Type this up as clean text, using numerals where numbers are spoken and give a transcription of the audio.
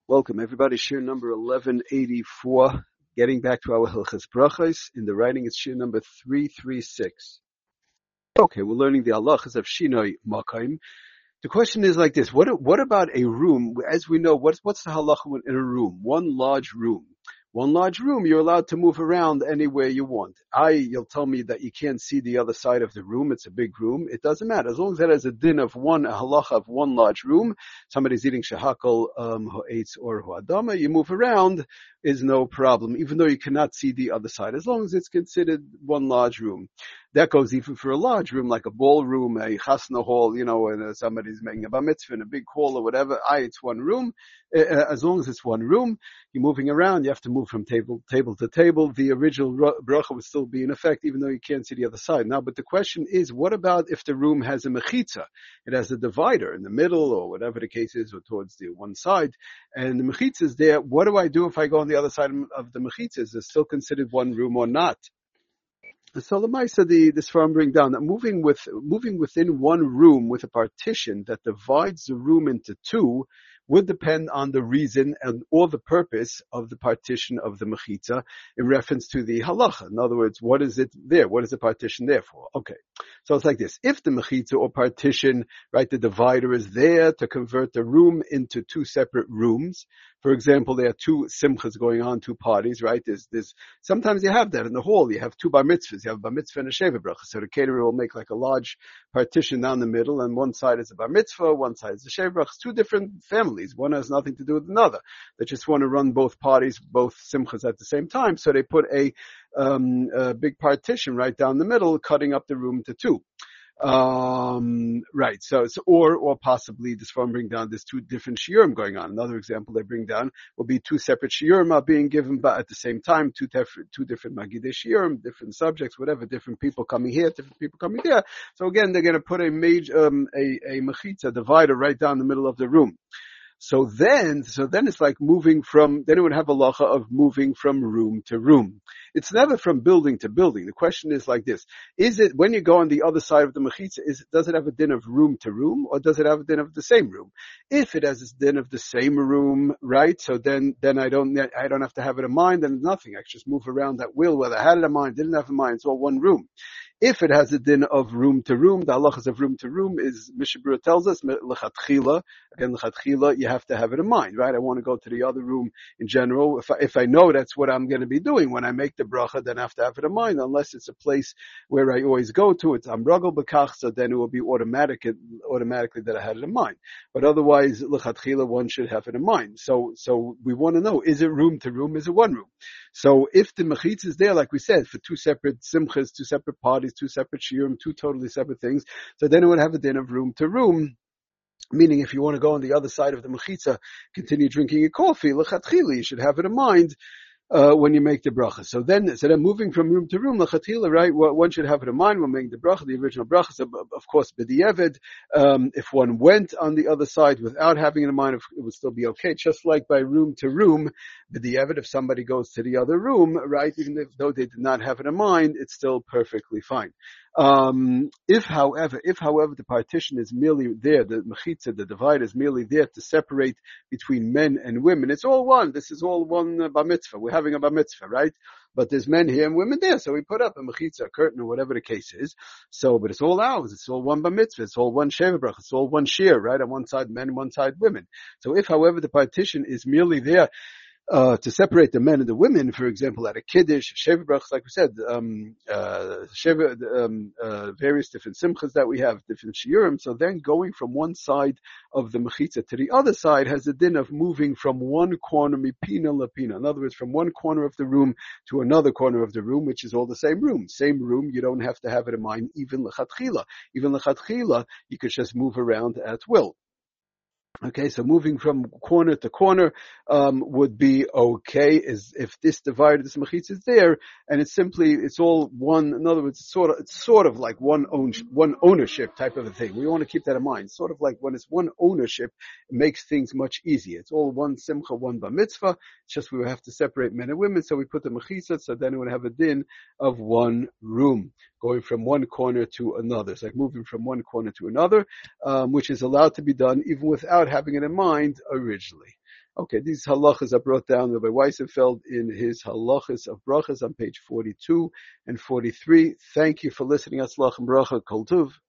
Welcome, everybody. Shir number 1184. Getting back to our Hilchas Brachos. In the writing, it's Shir number 336. Okay, we're learning the halachas of Shinoi Makayim. The question is like this: What about a room? As we know, what's the halacha in a room? One large room. One large room, you're allowed to move around anywhere you want. You'll tell me that you can't see the other side of the room. It's a big room. It doesn't matter. As long as it has a din of a halacha of one large room, somebody's eating shehakol, ha'etz, or ha'adama, you move around, is no problem, even though you cannot see the other side, as long as it's considered one large room. That goes even for a large room, like a ballroom, a chasna hall, and somebody's making a bar mitzvah in a big hall or whatever. It's one room. As long as it's one room, you're moving around, you have to move from table to table. The original bracha would still be in effect, even though you can't see the other side. Now, but the question is, what about if the room has a mechitza? It has a divider in the middle, or whatever the case is, or towards the one side, and the mechitza is there. What do I do if I go on the other side of the mechitza? Is it still considered one room or not? So the Maisa, this firm bring down that moving within one room with a partition that divides the room into two would depend on the reason or the purpose of the partition of the mechitza in reference to the halacha. In other words, what is it there? What is the partition there for? Okay. So it's like this. If the mechitza or partition, right, the divider is there to convert the room into two separate rooms. For example, there are two simchas going on, two parties, right? There's sometimes you have that in the hall. You have two bar mitzvahs. You have a bar mitzvah and a sheva bracha. So the caterer will make like a large partition down the middle, and one side is a bar mitzvah, one side is a sheva bracha. Two different families. One has nothing to do with another. They just want to run both parties, both simchas at the same time. So they put a big partition right down the middle, cutting up the room to two. Right. Or possibly this farm bring down there's two different shiurim going on. Another example they bring down will be two separate shiurim are being given, but at the same time, two different magidei shiurim, different subjects, whatever, different people coming here, different people coming there. So again, they're going to put a mechitza divider right down the middle of the room. So then it's like then it would have a halacha of moving from room to room. It's never from building to building. The question is like this. Is it, when you go on the other side of the mechitza, does it have a din of room to room, or does it have a din of the same room? If it has a din of the same room, right, so then I don't have to have it in mind, then nothing. I just move around at will, whether I had it in mind, didn't have it in mind, it's all one room. If it has a din of room to room, the halachas of room to room is, Mishnah Berurah tells us, lechatchila. Again, lechatchila, you have to have it in mind, right? I want to go to the other room in general. If I know that's what I'm going to be doing when I make the bracha, then I have to have it in mind, unless it's a place where I always go to. It's amragel b'kach, so then it will be automatically that I had it in mind. But otherwise, lechatchila, one should have it in mind. So we want to know, is it room to room? Is it one room? So if the mechitza is there, like we said, for two separate simchas, two separate parties, two separate shiurim, two totally separate things, so then it would have a din of room to room. Meaning, if you want to go on the other side of the mechitza, continue drinking your coffee, lechatchila, you should have it in mind when you make the bracha. So then moving from room to room, lechatchila, right? One should have it in mind when making the bracha, the original bracha. So of course, b'diavad, if one went on the other side without having it in mind, it would still be okay. Just like by room to room, b'diavad, if somebody goes to the other room, right, even though they did not have it in mind, it's still perfectly fine. If however the partition is merely there, the mechitza, the divide is merely there to separate between men and women, it's all one. This is all one bar mitzvah. We're having a bar mitzvah, right? But there's men here and women there, so we put up a mechitza, a curtain, or whatever the case is. So, but it's all ours. It's all one bar mitzvah. It's all one sheva bracha. It's all one shir, right? On one side men, one side women. So if, however, the partition is merely there to separate the men and the women, for example, at a kiddush, sheva brachas, like we said, various different simchas that we have, different shiurim. So then going from one side of the mechitza to the other side has a din of moving from one corner, mipina lapina. In other words, from one corner of the room to another corner of the room, which is all the same room. Same room, you don't have to have it in mind, even lechatchila. Even lechatchila, you could just move around at will. Okay, so moving from corner to corner would be okay, is if this divider, this mechitza is there, and it's all one. In other words, it's sort of like one ownership type of a thing. We want to keep that in mind. Sort of like when it's one ownership, it makes things much easier. It's all one simcha, one bar mitzvah. It's just we would have to separate men and women, so we put the mechitza, so then it would have a din of one room, going from one corner to another. It's like moving from one corner to another, which is allowed to be done even without having it in mind originally. Okay, these halachas are brought down by Weissenfeld in his halachas of brachas on page 42 and 43. Thank you for listening. Atzlach and bracha, kol tuv.